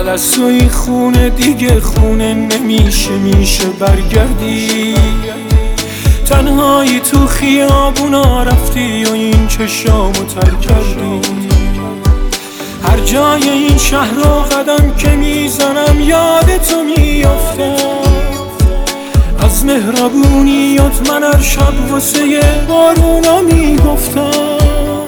جلس و این خونه دیگه خونه نمیشه، میشه برگردی. تنهایی تو خیابونا رفتی و این چشامو تر کردی. هر جای این شهر رو قدم که میزنم یاد تو میافتم. از مهربونیات من هر شب واسه بارونا میگفتم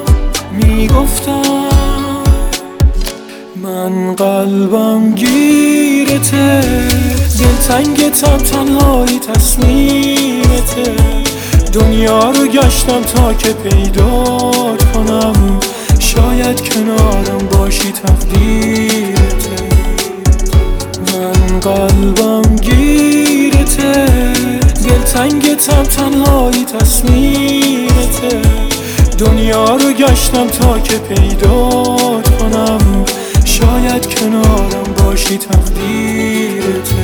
من قلبم گیرته، دلتنگتم، تنهایی تصمیمته. دنیا رو گشتم تا که پیدات کنم، شاید کنارم باشی تقدیرته. من قلبم گیرته، دلتنگتم، تنهایی تصمیمته. دنیا رو گشتم تا که پیدات کنم، شاید کنارم باشی تقدیرته.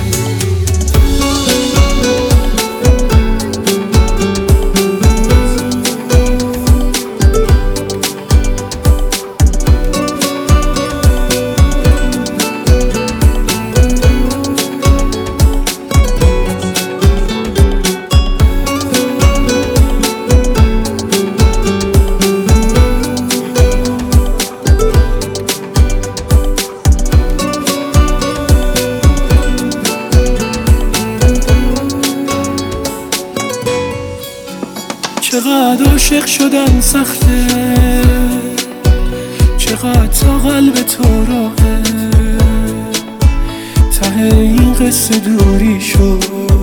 چقدر عاشق شدن سخته، چقدر تا قلب تو راهه. ته این قصه دوری شد،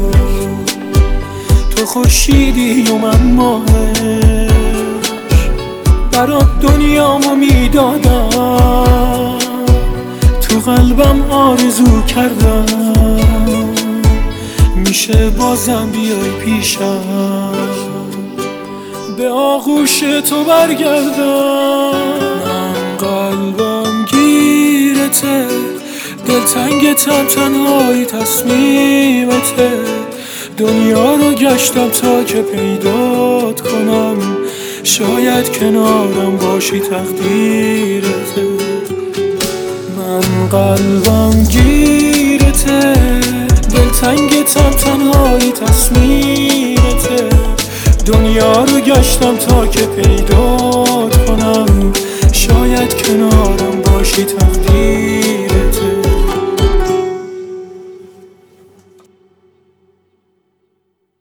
تو خورشیدی و من ماهش. برات دنیامو میدادم، تو قلبم آرزو کردم. میشه بازم بیای پیشم، به آغوش تو برگردم. من قلبم گیرته، دلتنگتم، تنهایی تصمیمته. دنیا رو گشتم تا که پیدات کنم، شاید کنارم باشی تقدیرته. من قلبم گیرته، دلتنگتم، تنهایی تصمیمته. دنیا رو گشتم تا که پیدات کنم، شاید کنارم باشی تقدیر.